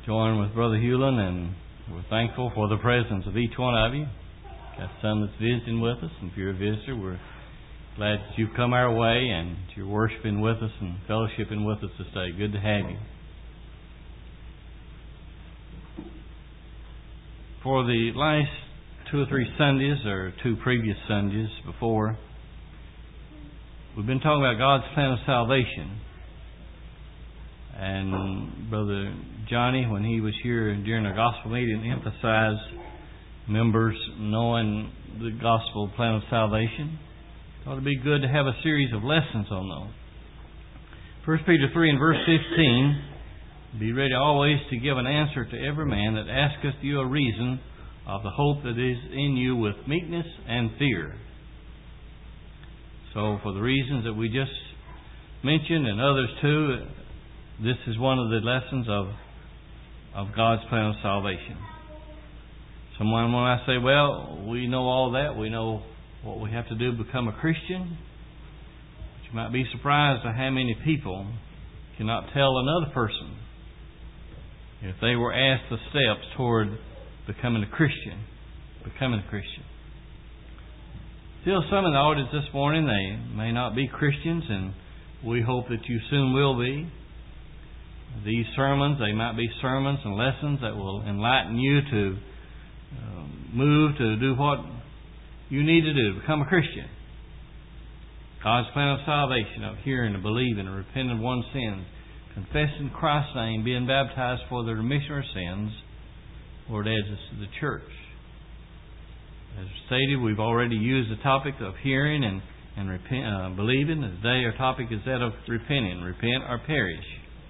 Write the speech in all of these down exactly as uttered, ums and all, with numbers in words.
join with Brother Hewlin, and we're thankful for the presence of each one of you. Got some that's visiting with us, and if you're a visitor, we're glad that you've come our way and you're worshiping with us and fellowshipping with us this day. Good to have you. For the last two or three Sundays, or two previous Sundays before, we've been talking about God's plan of salvation. And Brother Johnny, when he was here during our gospel meeting, emphasized members knowing the gospel plan of salvation. It ought to be good to have a series of lessons on those. First Peter three and verse fifteen, be ready always to give an answer to every man that asketh you a reason of the hope that is in you with meekness and fear. So for the reasons that we just mentioned, and others too, this is one of the lessons of of God's plan of salvation. Someone, when I say, well, we know all that, we know what we have to do to become a Christian, but you might be surprised at how many people cannot tell another person if they were asked the steps toward becoming a Christian. Becoming a Christian. Still, some in the audience this morning, they may not be Christians, and we hope that you soon will be. These sermons, they might be sermons and lessons that will enlighten you to uh, move to do what you need to do, become a Christian. God's plan of salvation, of hearing and believing and repenting of one's sins, confessing Christ's name, being baptized for the remission of sins, Lord adds us to the church. As stated, we've already used the topic of hearing and, and repent, uh, believing. Today our topic is that of repenting. Repent or perish.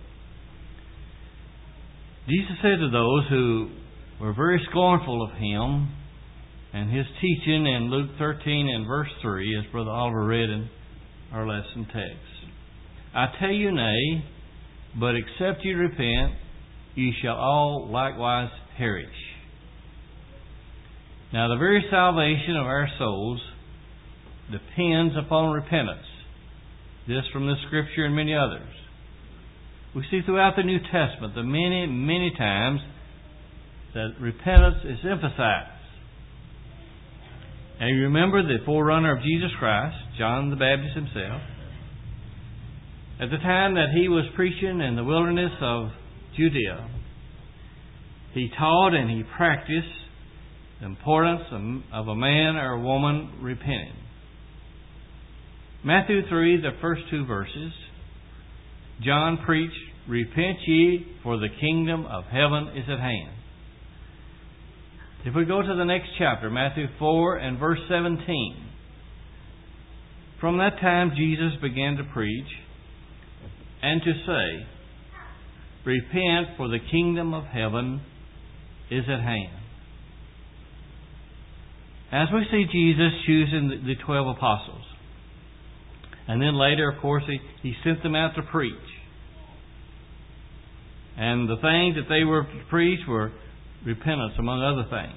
Jesus said to those who were very scornful of Him and His teaching in Luke thirteen and verse three, as Brother Oliver read in our lesson text, I tell you nay, but except you repent, ye shall all likewise perish. Now the very salvation of our souls depends upon repentance. This from this Scripture and many others. We see throughout the New Testament the many, many times that repentance is emphasized. And you remember the forerunner of Jesus Christ, John the Baptist himself, at the time that he was preaching in the wilderness of Judea, he taught and he practiced the importance of a man or a woman repenting. Matthew three, the first two verses, John preached, repent ye, for the kingdom of heaven is at hand. If we go to the next chapter, Matthew four and verse seventeen, from that time Jesus began to preach and to say, repent, for the kingdom of heaven is at hand. As we see Jesus choosing the twelve apostles, and then later, of course, he, he sent them out to preach. And the things that they were to preach were repentance, among other things.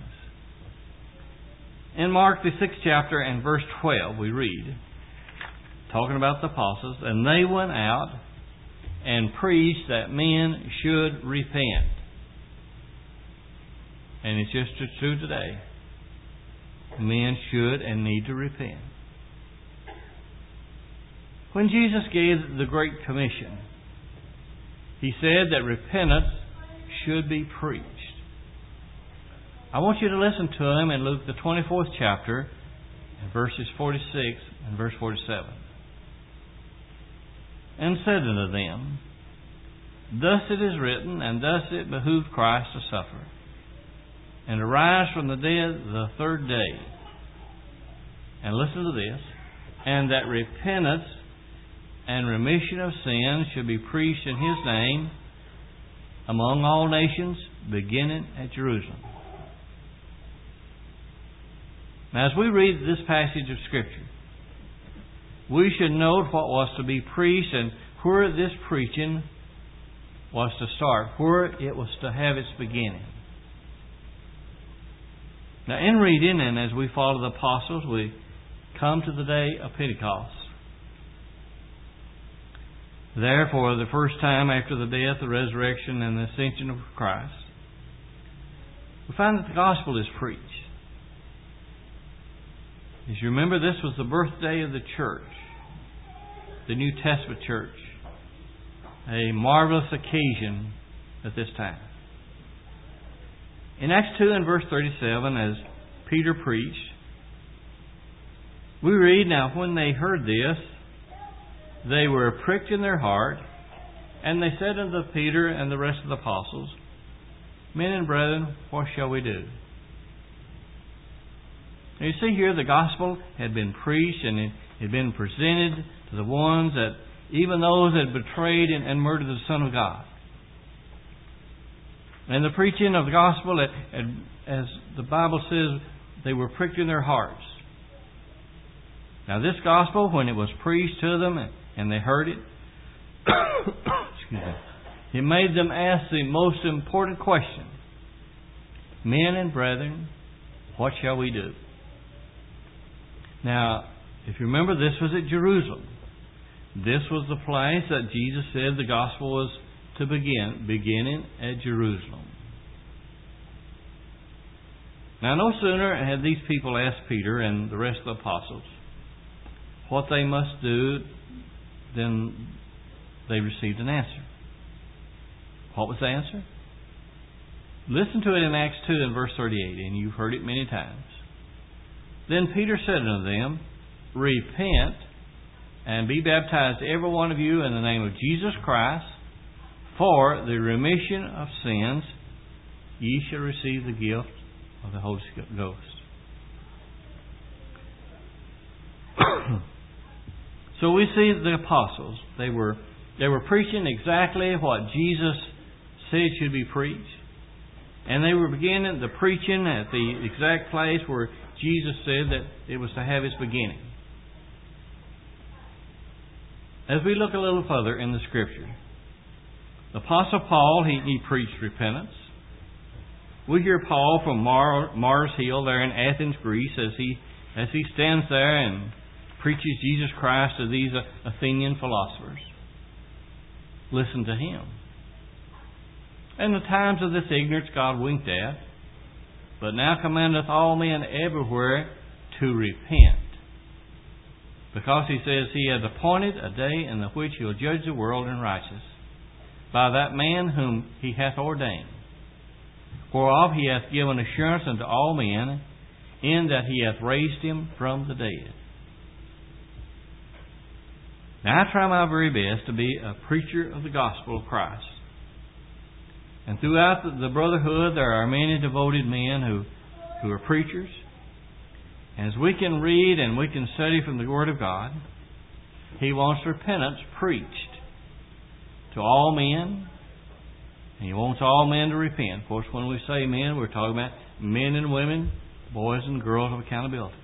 In Mark, the sixth chapter and verse twelve, we read, talking about the apostles, and they went out and preached that men should repent. And it's just as true today. Men should and need to repent. When Jesus gave the Great Commission, He said that repentance should be preached. I want you to listen to Him in Luke the twenty-fourth chapter, verses forty-six and verse forty-seven. And said unto them, thus it is written, and thus it behooved Christ to suffer, and to rise from the dead the third day. And listen to this, and that repentance and remission of sins should be preached in His name among all nations, beginning at Jerusalem. Now, as we read this passage of Scripture, we should note what was to be preached and where this preaching was to start, where it was to have its beginning. Now, in reading, and as we follow the apostles, we come to the day of Pentecost. there for the first time after the death, the resurrection, and the ascension of Christ, we find that the gospel is preached. As you remember, this was the birthday of the church, the New Testament church. A marvelous occasion at this time. In Acts two and verse thirty-seven, as Peter preached, we read, "Now when they heard this, they were pricked in their heart, and they said unto Peter and the rest of the apostles, Men and brethren, what shall we do?" Now you see here the gospel had been preached and it had been presented to the ones that, even those that betrayed and, and murdered the Son of God. And the preaching of the gospel, as the Bible says, they were pricked in their hearts. Now this gospel, when it was preached to them and they heard it, excuse me, it made them ask the most important question. Men and brethren, what shall we do? Now, if you remember, this was at Jerusalem. This was the place that Jesus said the gospel was to begin, beginning at Jerusalem. Now, no sooner had these people asked Peter and the rest of the apostles what they must do than they received an answer. What was the answer? Listen to it in Acts two and verse thirty-eight, and you've heard it many times. Then Peter said unto them, Repent, and be baptized every one of you in the name of Jesus Christ, for the remission of sins. Ye shall receive the gift of the Holy Ghost. So we see the apostles. They were they were preaching exactly what Jesus said should be preached. And they were beginning the preaching at the exact place where Jesus said that it was to have its beginning. As we look a little further in the Scripture, the Apostle Paul, he, he preached repentance. We hear Paul from Mar, Mars Hill there in Athens, Greece, as he as he stands there and preaches Jesus Christ to these Athenian philosophers. Listen to him. In the times of this ignorance God winked at, but now commandeth all men everywhere to repent. Because he says he has appointed a day in the which he will judge the world in righteousness by that man whom he hath ordained, whereof he hath given assurance unto all men, in that he hath raised him from the dead. Now I try my very best to be a preacher of the gospel of Christ. And throughout the brotherhood there are many devoted men who, who are preachers. As we can read and we can study from the Word of God, He wants repentance preached to all men. And He wants all men to repent. Of course, when we say men, we're talking about men and women, boys and girls of accountability.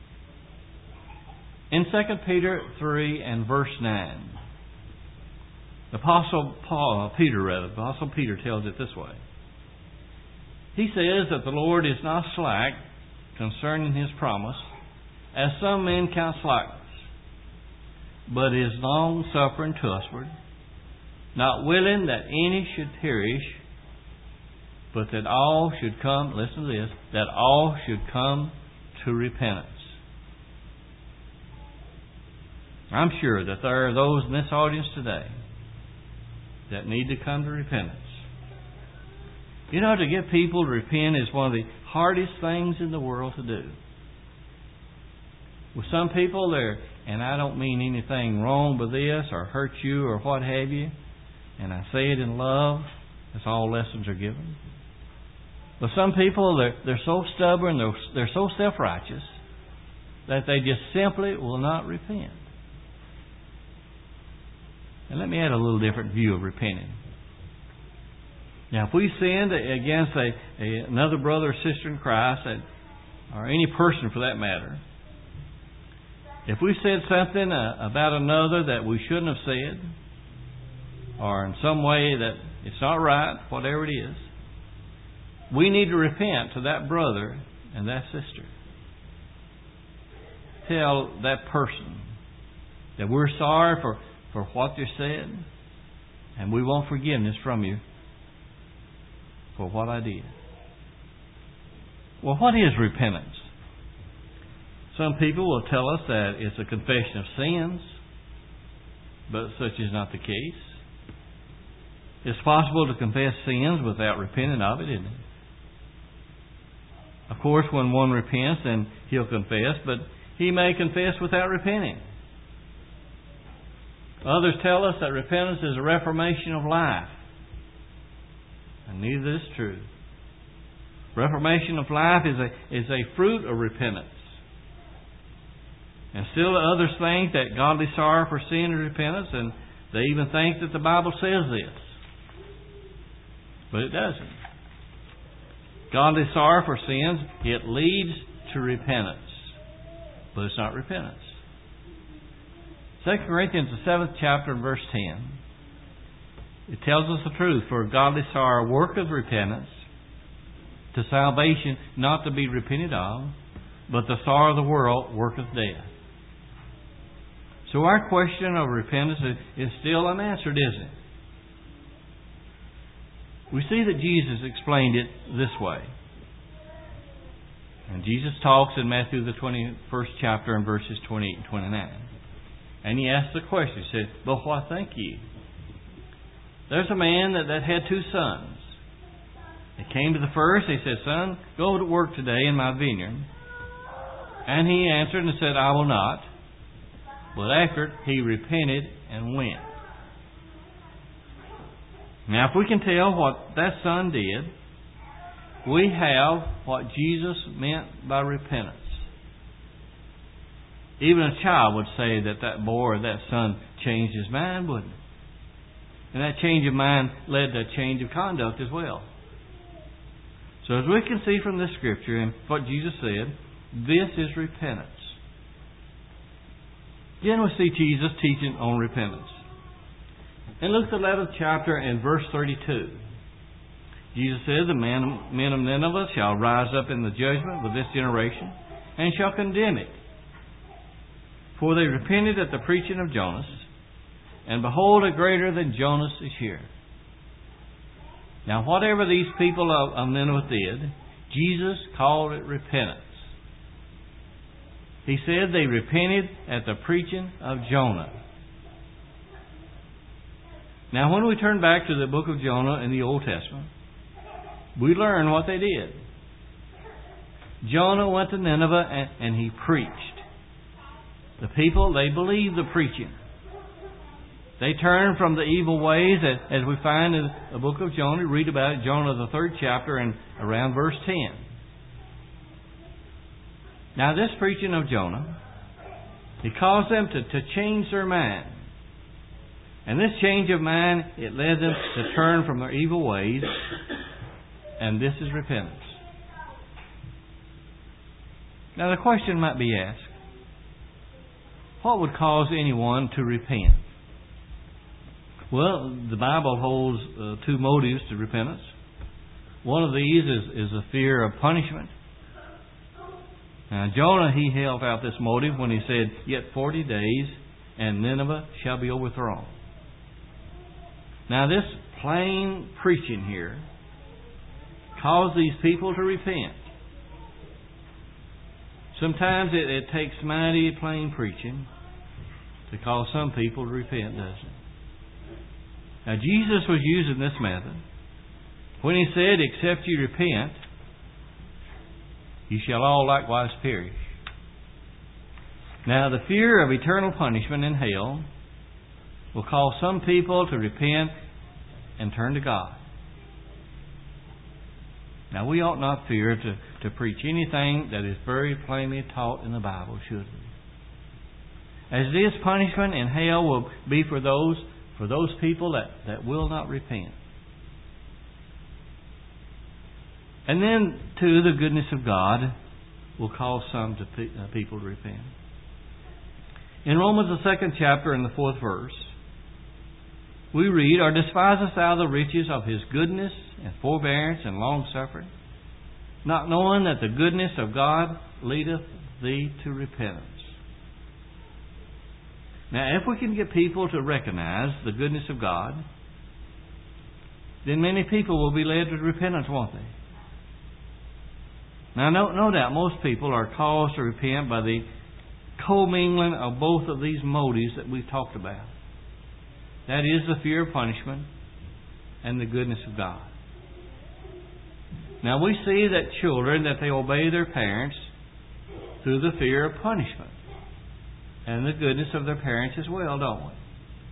In Second Peter three and verse nine, the Apostle Paul, Peter rather, the Apostle Peter tells it this way. He says that the Lord is not slack concerning His promise, as some men count slackness, but is long-suffering to usward, not willing that any should perish, but that all should come, listen to this, that all should come to repentance. I'm sure that there are those in this audience today that need to come to repentance. You know, to get people to repent is one of the hardest things in the world to do. With some people, they're, and I don't mean anything wrong with this or hurt you or what have you, and I say it in love, as all lessons are given. But some people, they're, they're so stubborn, they're, they're so self-righteous, that they just simply will not repent. And let me add a little different view of repenting. Now, if we sinned against a, a, another brother or sister in Christ, or any person for that matter, if we said something uh, about another that we shouldn't have said, or in some way that it's not right, whatever it is, we need to repent to that brother and that sister. Tell that person that we're sorry for for what you said, and we want forgiveness from you for what I did. Well, what is repentance? Some people will tell us that it's a confession of sins, but such is not the case. It's possible to confess sins without repenting of it, isn't it? Of course, when one repents, then he'll confess, but he may confess without repenting. Others tell us that repentance is a reformation of life, and neither is true. Reformation of life is a is a fruit of repentance. And still others think that godly sorrow for sin is repentance, and they even think that the Bible says this. But it doesn't. Godly sorrow for sins, it leads to repentance. But it's not repentance. Second Corinthians, the seventh chapter, verse ten. It tells us the truth. For godly sorrow worketh repentance to salvation, not to be repented of, but the sorrow of the world worketh death. So our question of repentance is still unanswered, isn't it? We see that Jesus explained it this way. And Jesus talks in Matthew the twenty-first chapter in verses twenty-eight and twenty-nine. And He asks the question. He said, "But what think ye? There's a man that, that had two sons. He came to the first. He said, 'Son, go to work today in my vineyard.' And he answered and said, 'I will not.' But after he repented and went." Now, if we can tell what that son did, we have what Jesus meant by repentance. Even a child would say that that boy or that son changed his mind, wouldn't it? And that change of mind led to a change of conduct as well. So as we can see from this scripture and what Jesus said, this is repentance. Then we see Jesus teaching on repentance. In Luke the eleventh chapter and verse thirty-two, Jesus said, "The men, men of Nineveh shall rise up in the judgment with this generation, and shall condemn it. For they repented at the preaching of Jonas, and behold, a greater than Jonas is here." Now, whatever these people of, of Nineveh did, Jesus called it repentance. He said they repented at the preaching of Jonah. Now, when we turn back to the book of Jonah in the Old Testament, we learn what they did. Jonah went to Nineveh and, and he preached. The people, they believed the preaching. They turned from the evil ways, as, as we find in the book of Jonah. Read about it, Jonah, the third chapter, and around verse ten. Now, this preaching of Jonah, it caused them to, to change their mind. And this change of mind, it led them to turn from their evil ways. And this is repentance. Now, the question might be asked, what would cause anyone to repent? Well, the Bible holds uh, two motives to repentance. One of these is, is a fear of punishment. Now, Jonah, he held out this motive when he said, "Yet forty days, and Nineveh shall be overthrown." Now, this plain preaching here caused these people to repent. Sometimes it, it takes mighty plain preaching to cause some people to repent, doesn't it? Now, Jesus was using this method when He said, "Except you repent, you shall all likewise perish." Now, the fear of eternal punishment in hell will cause some people to repent and turn to God. Now, we ought not fear to, to preach anything that is very plainly taught in the Bible, should we? As this punishment in hell will be for those for those people that, that will not repent. And then, too, the goodness of God will cause some to pe- uh, people to repent. In Romans, the second chapter and the fourth verse, we read, "Or despisest thou the riches of His goodness and forbearance and long-suffering, not knowing that the goodness of God leadeth thee to repentance?" Now, if we can get people to recognize the goodness of God, then many people will be led to repentance, won't they? Now, no, no doubt most people are caused to repent by the commingling of both of these motives that we've talked about. That is the fear of punishment and the goodness of God. Now, we see that children, that they obey their parents through the fear of punishment and the goodness of their parents as well, don't we?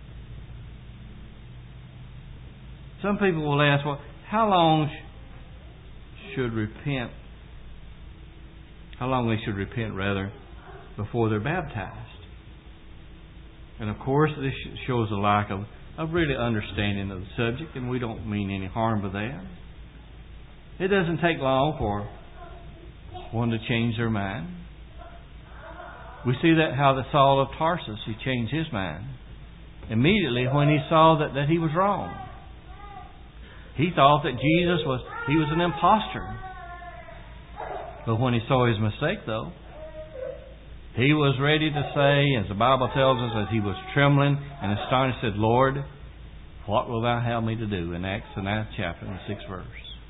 Some people will ask, well, how long sh- should repent, how long they should repent, rather, before they're baptized? And of course, this shows a lack of, of really understanding of the subject, and we don't mean any harm by that. It doesn't take long for one to change their mind. We see that how the Saul of Tarsus, he changed his mind immediately when he saw that, that he was wrong. He thought that Jesus was, he was an imposter. But when he saw his mistake, though, he was ready to say, as the Bible tells us, as he was trembling and astonished, said, Lord, what wilt thou have me to do? In Acts, the ninth chapter, and the sixth verse.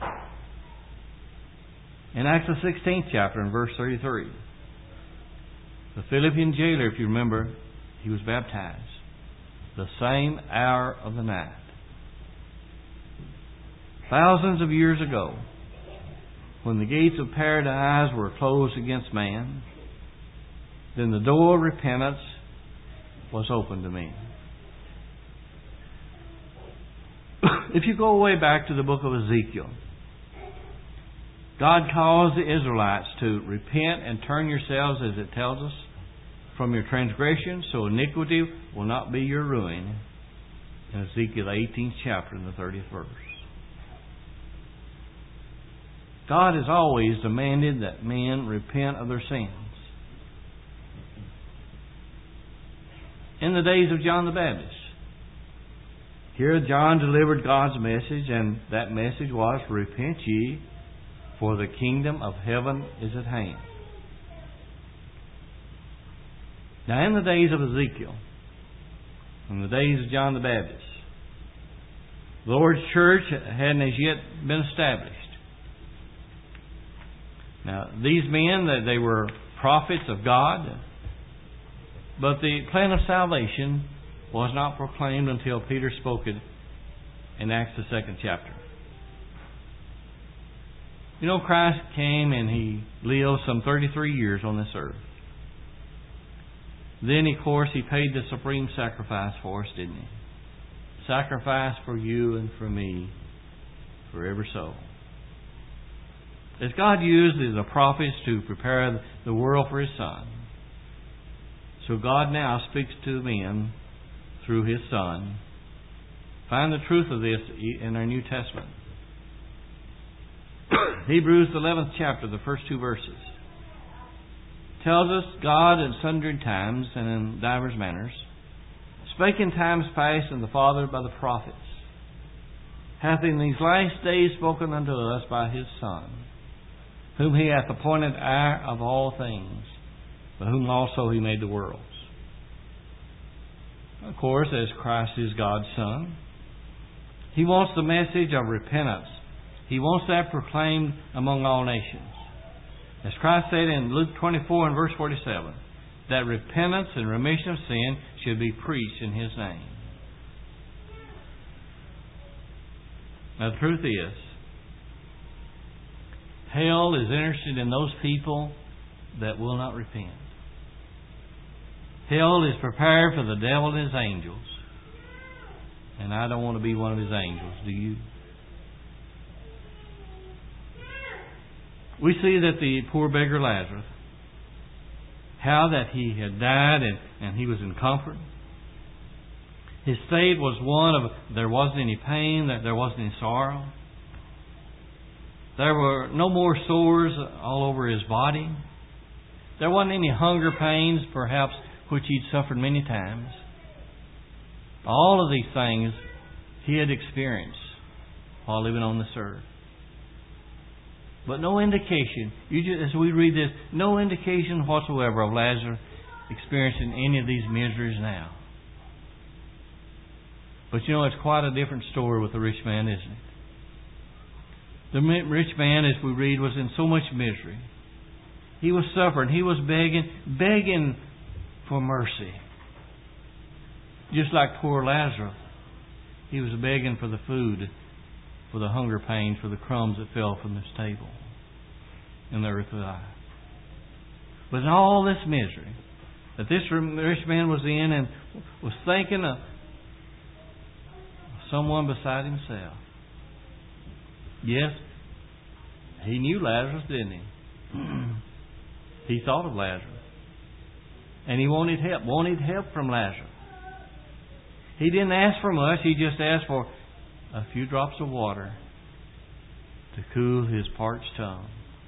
In Acts, the sixteenth chapter, and verse thirty-three, the Philippian jailer, if you remember, he was baptized the same hour of the night. Thousands of years ago, when the gates of paradise were closed against man, then the door of repentance was open to men. If you go way back to the book of Ezekiel, God calls the Israelites to repent and turn yourselves, as it tells us, from your transgression, so iniquity will not be your ruin. In Ezekiel, the eighteenth chapter, and the thirtieth verse. God has always demanded that men repent of their sins. In the days of John the Baptist, here John delivered God's message, and that message was, repent ye, for the kingdom of heaven is at hand. Now, in the days of Ezekiel, in the days of John the Baptist, the Lord's church hadn't as yet been established. Now, these men, they were prophets of God, but the plan of salvation was not proclaimed until Peter spoke it in Acts, the second chapter. You know, Christ came and He lived some thirty-three years on this earth. Then, of course, He paid the supreme sacrifice for us, didn't He? Sacrifice for you and for me, for every soul. As God used the prophets to prepare the world for His Son, so God now speaks to men through His Son. Find the truth of this in our New Testament. Hebrews, the eleventh chapter, the first two verses, tells us God in sundry times and in divers manners spake in times past and the Father by the prophets, hath in these last days spoken unto us by His Son, whom He hath appointed heir of all things, by whom also He made the worlds. Of course, as Christ is God's Son, He wants the message of repentance. He wants that proclaimed among all nations. As Christ said in Luke twenty-four and verse forty-seven, that repentance and remission of sin should be preached in His name. Now, the truth is, hell is interested in those people that will not repent. Hell is prepared for the devil and his angels. And I don't want to be one of his angels, do you? We see that the poor beggar Lazarus, how that he had died and, and he was in comfort. His state was one of there wasn't any pain, that there wasn't any sorrow. There were no more sores all over his body. There wasn't any hunger pains, perhaps, which he'd suffered many times. All of these things he had experienced while living on this earth. But no indication, you just, as we read this, no indication whatsoever of Lazarus experiencing any of these miseries now. But you know, it's quite a different story with the rich man, isn't it? The rich man, as we read, was in so much misery. He was suffering. He was begging, begging for mercy. Just like poor Lazarus. He was begging for the food, for the hunger pains, for the crumbs that fell from his table in the earthly life. But in all this misery that this rich man was in and was thinking of someone beside himself. Yes, he knew Lazarus, didn't he? He thought of Lazarus. And he wanted help, wanted help from Lazarus. He didn't ask for much, he just asked for a few drops of water to cool his parched tongue.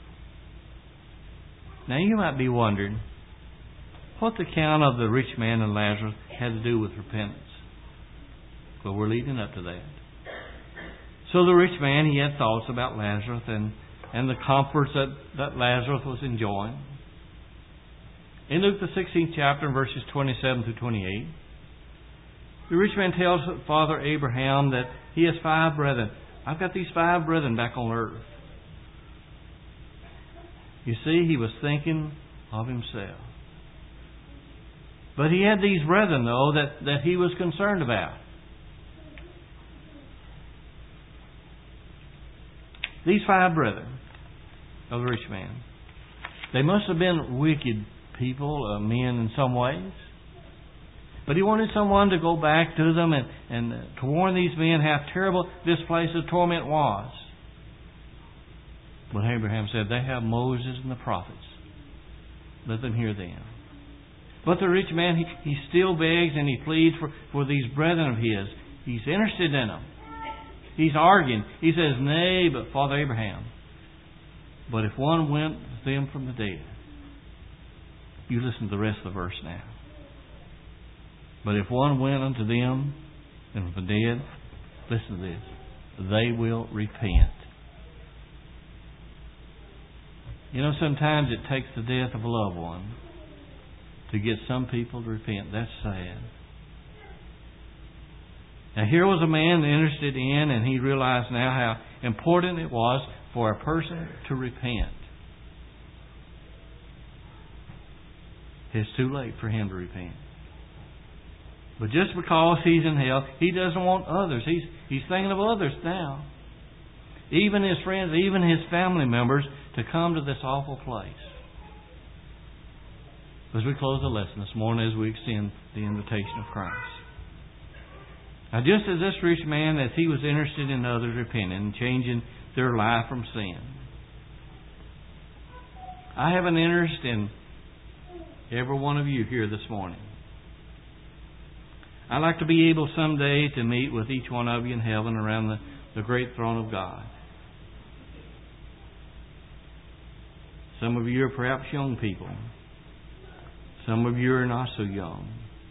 Now you might be wondering what the account of the rich man and Lazarus had to do with repentance. Well, we're leading up to that. So the rich man, he had thoughts about Lazarus and, and the comforts that, that Lazarus was enjoying. In Luke the sixteenth chapter, verses twenty-seven through twenty-eight, the rich man tells Father Abraham that he has five brethren. I've got these five brethren back on earth. You see, he was thinking of himself. But he had these brethren, though, that, that he was concerned about. These five brethren of the rich man, they must have been wicked people, uh, men in some ways. But he wanted someone to go back to them and, and to warn these men how terrible this place of torment was. But Abraham said, they have Moses and the prophets. Let them hear them. But the rich man, he, he still begs and he pleads for, for these brethren of his. He's interested in them. He's arguing. He says, nay, but Father Abraham, but if one went with them from the dead. You listen to the rest of the verse now. But if one went unto them and from the dead, listen to this, they will repent. You know, sometimes it takes the death of a loved one to get some people to repent. That's sad. Now here was a man interested in, and he realized now how important it was for a person to repent. It's too late for him to repent. But just because he's in hell, he doesn't want others. He's, he's thinking of others now. Even his friends, even his family members, to come to this awful place. As we close the lesson this morning, as we extend the invitation of Christ. Now, just as this rich man, as he was interested in others repenting and changing their life from sin, I have an interest in every one of you here this morning. I'd like to be able someday to meet with each one of you in heaven around the, the great throne of God. Some of you are perhaps young people. Some of you are not so young.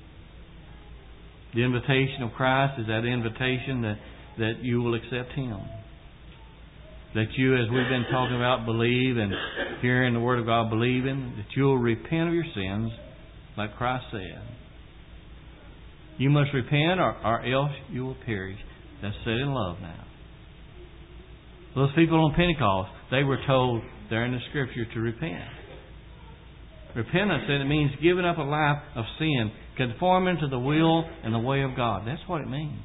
The invitation of Christ is that invitation that, that you will accept Him. That you, as we've been talking about, believe and hearing the Word of God, believing, that you will repent of your sins like Christ said. You must repent or, or else you will perish. That's said in love now. Those people on Pentecost, they were told there in the Scripture to repent. Repentance, and it means giving up a life of sin, conforming to the will and the way of God. That's what it means.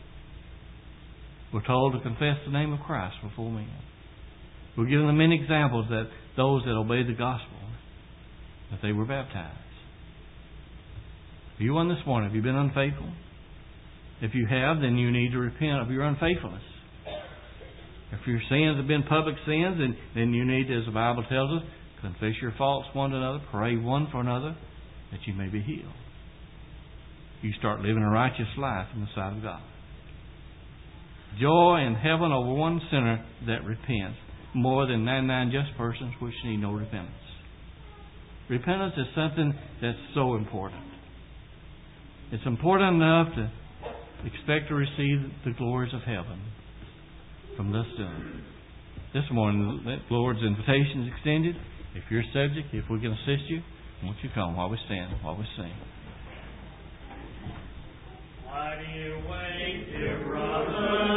We're told to confess the name of Christ before men. We're given the many examples that those that obeyed the gospel, that they were baptized. Are you one this morning? Have you been unfaithful? If you have, then you need to repent of your unfaithfulness. If your sins have been public sins, then, then you need, as the Bible tells us, confess your faults one to another, pray one for another, that you may be healed. You start living a righteous life in the sight of God. Joy in heaven over one sinner that repents, more than ninety-nine just persons which need no repentance. Repentance is something that's so important. It's important enough to expect to receive the glories of heaven from this doing. This morning, the Lord's invitation is extended. If you're subject, if we can assist you, won't you come while we stand, while we sing. Why do you wait? Amen.